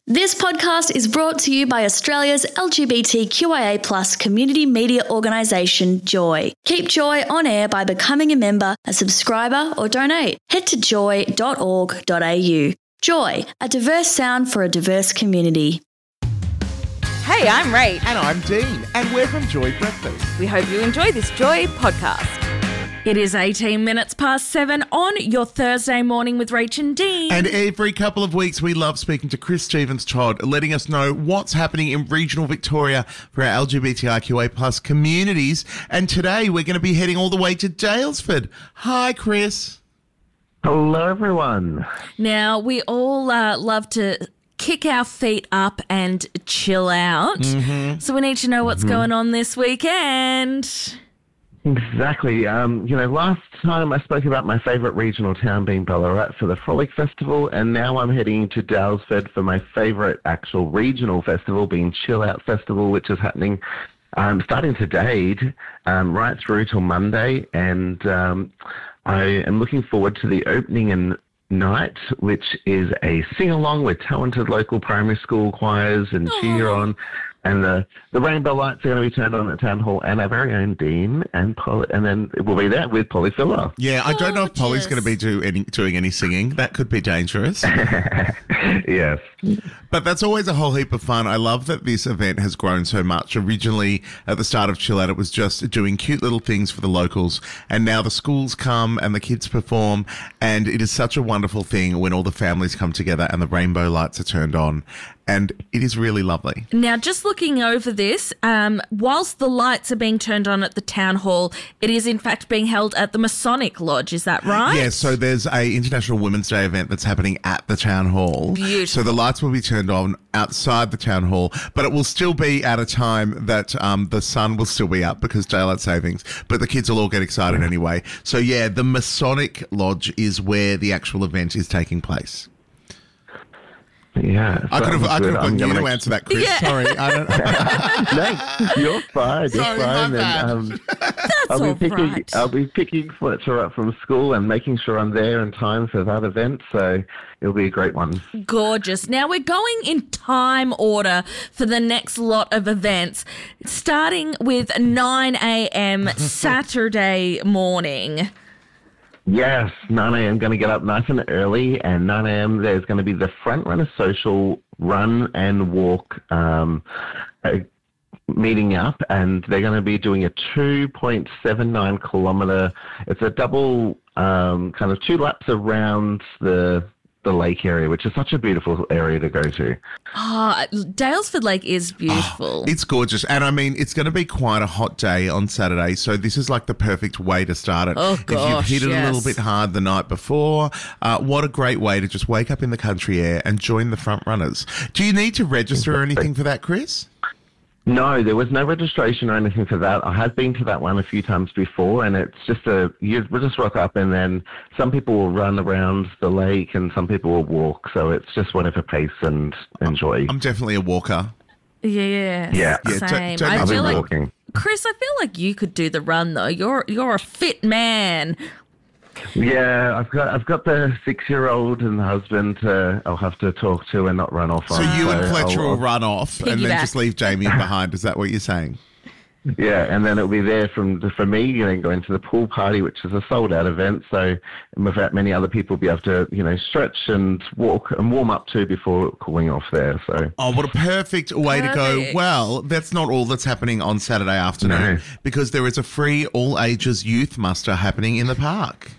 This podcast is brought to you by Australia's LGBTQIA+ community media organisation, Joy. Keep Joy on air by becoming a member, a subscriber or donate. Head to joy.org.au. Joy, a diverse sound for a diverse community. Hey, I'm Rach. And I'm Dean, and we're from Joy Breakfast. We hope you enjoy this Joy podcast. It is 18 minutes past 7 on your Thursday morning with Rach and Dean. And every couple of weeks, we love speaking to Chris Stevens-Todd, letting us know what's happening in regional Victoria for our LGBTIQA+ communities. And today, we're going to be heading all the way to Daylesford. Hi, Chris. Hello, everyone. Now, we all love to kick our feet up and chill out. Mm-hmm. So we need to know what's going on this weekend. Exactly. Last time I spoke about my favourite regional town being Ballarat for the Frolic Festival, and now I'm heading to Daylesford for my favourite actual regional festival being Chill Out Festival, which is happening starting today right through till Monday, and I am looking forward to the opening night, which is a sing-along with talented local primary school choirs and cheer on. And the rainbow lights are going to be turned on at Town Hall, and our very own Dean and Polly, and then we'll be there with Polly Filler. Yeah, I don't know if Polly's going to be doing any singing. That could be dangerous. Yes. But that's always a whole heap of fun. I love that this event has grown so much. Originally, at the start of Chill Out, it was just doing cute little things for the locals, and now the schools come and the kids perform, and it is such a wonderful thing when all the families come together and the rainbow lights are turned on. And it is really lovely. Now, just looking over this, whilst the lights are being turned on at the town hall, it is in fact being held at the Masonic Lodge. Is that right? Yeah, so there's a International Women's Day event that's happening at the town hall. Beautiful. So the lights will be turned on outside the town hall, but it will still be at a time that the sun will still be up because daylight savings, but the kids will all get excited anyway. So yeah, the Masonic Lodge is where the actual event is taking place. Yeah, I could have gotten you to answer that, Chris. Yeah. Sorry, I don't. No, you're fine. Sorry, my bad. I'll be picking Fletcher up from school and making sure I'm there in time for that event. So it'll be a great one. Gorgeous. Now we're going in time order for the next lot of events, starting with 9 a.m. Saturday morning. Yes, 9 a.m. going to get up nice and early, and 9 a.m. there's going to be the Front Runner Social run and walk meeting up, and they're going to be doing a 2.79 kilometre. It's a double kind of 2 laps around the lake area, which is such a beautiful area to go to. Daylesford Lake is beautiful. It's gorgeous. And I mean, it's going to be quite a hot day on Saturday, so this is like the perfect way to start it. Oh, gosh, if you've hit it a little bit hard the night before, what a great way to just wake up in the country air and join the front runners. Do you need to register or anything for that, Chris? No, there was no registration or anything for that. I have been to that one a few times before, and it's just you just rock up, and then some people will run around the lake and some people will walk. So it's just whatever pace and enjoy. I'm definitely a walker. Yeah. Same. I feel like walking. Chris, I feel like you could do the run though. You're a fit man. Yeah, I've got the 6-year-old and the husband I'll have to talk to and not run off on. So you and Fletcher will run off and then Piggyback. just leave Jamie behind. Is that what you're saying? Yeah, and then it'll be there for me, going to the pool party, which is a sold-out event. So without many other people be able to, stretch and walk and warm up too before cooling off there. So. Oh, what a perfect way to go. Well, that's not all that's happening on Saturday afternoon because there is a free all-ages youth muster happening in the park.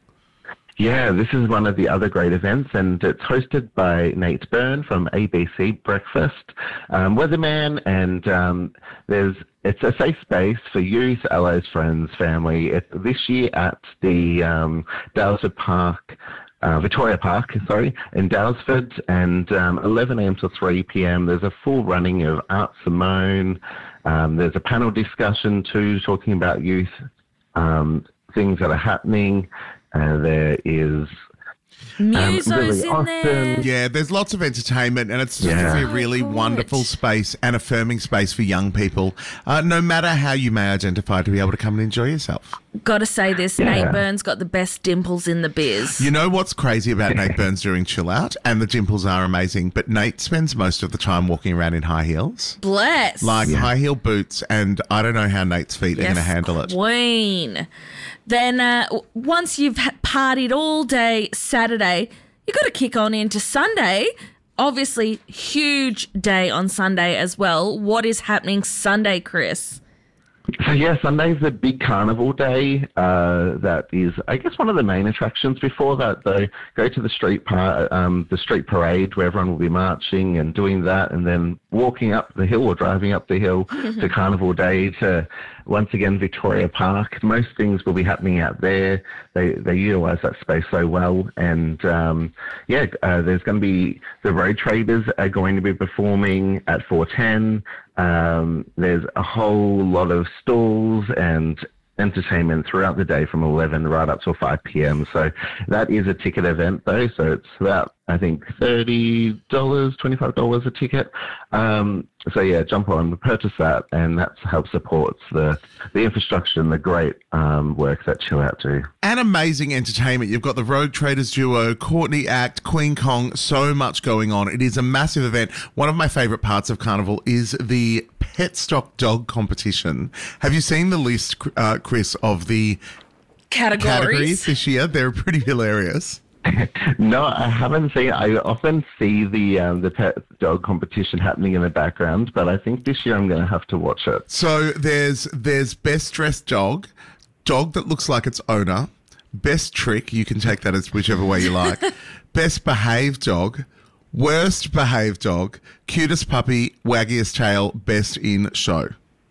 Yeah, this is one of the other great events, and it's hosted by Nate Byrne from ABC Breakfast, Weatherman, and it's a safe space for youth, allies, friends, family. This year at the Daylesford Park, Victoria Park, in Daylesford, and 11 a.m. till 3 p.m. There's a full running of Art Simone. There's a panel discussion too, talking about youth, things that are happening. There is Muso's really in there. Yeah, there's lots of entertainment, and it's just a really wonderful space and affirming space for young people, no matter how you may identify, to be able to come and enjoy yourself. Got to say this, Yeah. Nate Burns got the best dimples in the biz. You know what's crazy about Nate Burns during Chill Out? And the dimples are amazing, but Nate spends most of the time walking around in high heels. Bless. Like high heel boots, and I don't know how Nate's feet are going to handle it. Queen. Then once you've partied all day Saturday, you got to kick on into Sunday. Obviously, huge day on Sunday as well. What is happening Sunday, Chris? So yeah, Sunday's the big carnival day. That is, I guess, one of the main attractions. Before that, though, go to the street parade where everyone will be marching and doing that, and then walking up the hill or driving up the hill to Carnival Day to once again Victoria Park. Most things will be happening out there. They utilise that space so well, and there's going to be the Road Traders are going to be performing at 4:10. There's a whole lot of stalls and entertainment throughout the day from 11 right up till 5 p.m. So that is a ticket event, though. So it's about, I think, $30, $25 a ticket. So yeah, jump on, purchase that, and that helps support the infrastructure and the great work that Chill Out do. And amazing entertainment. You've got the Rogue Traders duo, Courtney Act, Queen Kong, so much going on. It is a massive event. One of my favourite parts of Carnival is the pet stock dog competition. Have you seen the list, Chris, of the categories this year? They're pretty hilarious. No, I haven't seen. I often see the pet dog competition happening in the background, but I think this year I'm going to have to watch it. So there's best dressed dog that looks like its owner, best trick, you can take that as whichever way you like, best behaved dog, worst behaved dog, cutest puppy, waggiest tail, best in show.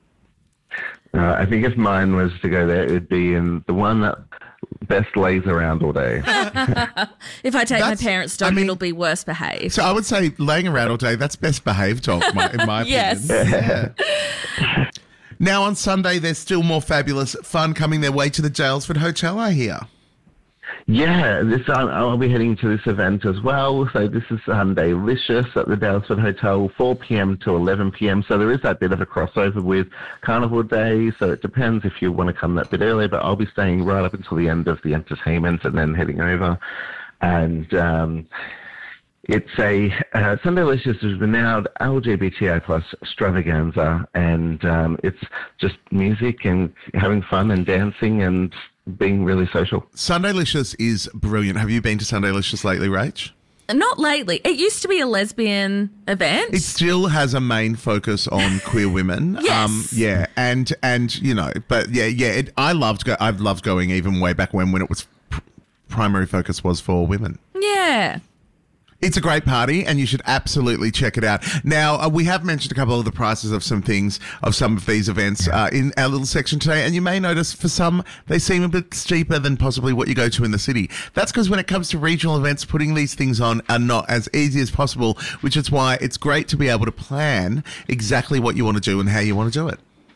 I think if mine was to go there, it would be in the one that best lays around all day. If I take my parents' dog, it'll be worse behaved. So I would say laying around all day, that's best behaved dog, in my Yes. opinion. Yeah. Now on Sunday, there's still more fabulous fun coming their way to the Daylesford Hotel, I hear. Yeah, I'll be heading to this event as well. So this is Sundaylicious at the Daylesford Hotel, 4 p.m. to 11 p.m. So there is that bit of a crossover with Carnival Day. So it depends if you want to come that bit earlier, but I'll be staying right up until the end of the entertainment and then heading over. And it's a Sundaylicious is renowned LGBTI plus extravaganza, and it's just music and having fun and dancing and being really social. Sundaylicious is brilliant. Have you been to Sundaylicious lately, Rach? Not lately. It used to be a lesbian event. It still has a main focus on queer women. Yes. Yeah, and you know, but yeah. I've loved going even way back when it was primary focus was for women. Yeah. It's a great party, and you should absolutely check it out. Now, we have mentioned a couple of the prices of some of these events in our little section today, and you may notice for some, they seem a bit steeper than possibly what you go to in the city. That's because when it comes to regional events, putting these things on are not as easy as possible, which is why it's great to be able to plan exactly what you want to do and how you want to do it.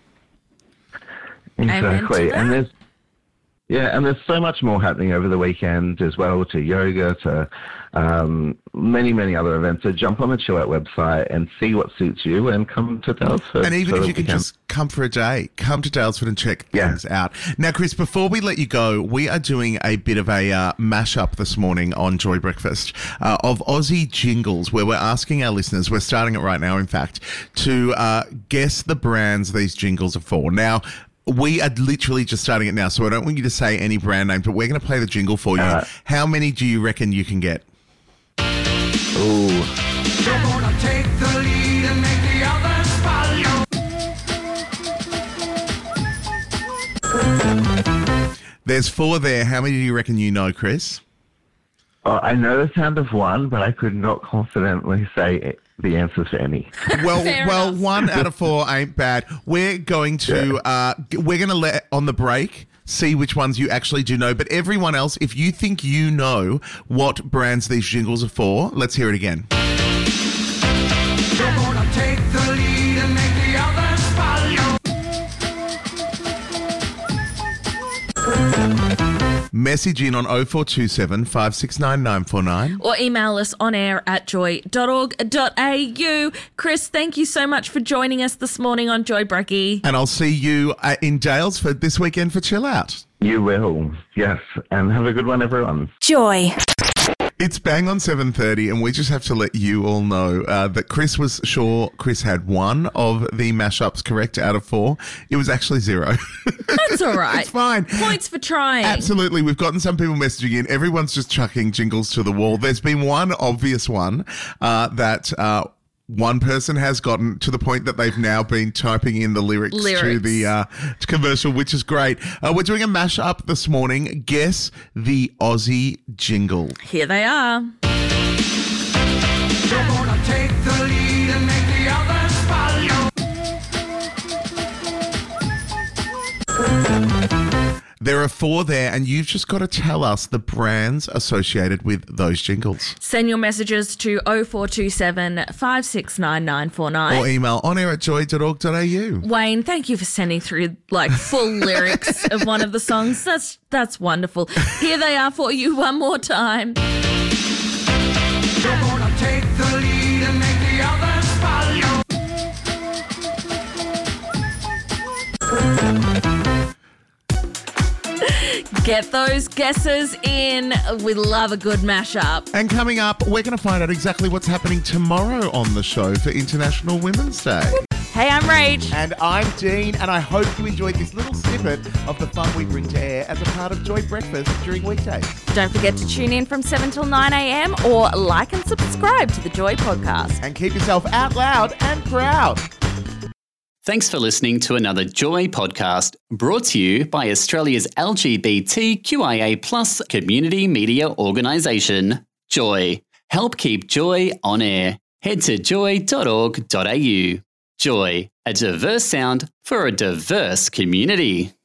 Exactly. And there's so much more happening over the weekend as well, to yoga, to many, many other events. So jump on the Chill Out website and see what suits you and come to Daylesford. And even if you can just come for a day, come to Daylesford and check things out. Now, Chris, before we let you go, we are doing a bit of a mashup this morning on Joy Breakfast of Aussie jingles, where we're asking our listeners, we're starting it right now, in fact, to guess the brands these jingles are for. Now, we are literally just starting it now, so I don't want you to say any brand name, but we're going to play the jingle for you. How many do you reckon you can get? Ooh. You're gonna take the lead and make the others follow. There's 4 there. How many do you reckon you know, Chris? I know the sound of one, but I could not confidently say the answers to any. Well, 1 out of 4 ain't bad. We're going to let on the break see which ones you actually do know. But everyone else, if you think you know what brands these jingles are for, let's hear it again. You're gonna take the lead and make the others follow. Message in on 0427 569 949. Or email us on air at joy.org.au. Chris, thank you so much for joining us this morning on Joy Brekkie. And I'll see you in Daylesford this weekend for Chill Out. You will, yes. And have a good one, everyone. Joy. It's bang on 7:30, and we just have to let you all know that Chris was sure Chris had one of the mashups correct out of 4. It was actually 0. That's all right. It's fine. Points for trying. Absolutely. We've gotten some people messaging in. Everyone's just chucking jingles to the wall. There's been one obvious one that one person has gotten to the point that they've now been typing in the lyrics. To the commercial, which is great. We're doing a mashup this morning. Guess the Aussie jingle. Here they are. You're gonna take the lead and make the others follow. There are 4 there, and you've just got to tell us the brands associated with those jingles. Send your messages to 0427 569949. Or email onair@joy.org.au. Wayne, thank you for sending through full lyrics of one of the songs. That's wonderful. Here they are for you one more time. You're gonna take the lead and make the others follow. Get those guesses in. We love a good mashup. And coming up, we're going to find out exactly what's happening tomorrow on the show for International Women's Day. Hey, I'm Rach. And I'm Dean, and I hope you enjoyed this little snippet of the fun we bring to air as a part of Joy Breakfast during weekdays. Don't forget to tune in from 7 till 9 a.m. or like and subscribe to the Joy podcast. And keep yourself out loud and proud. Thanks for listening to another Joy podcast brought to you by Australia's LGBTQIA+ community media organisation, Joy. Help keep Joy on air. Head to joy.org.au. Joy, a diverse sound for a diverse community.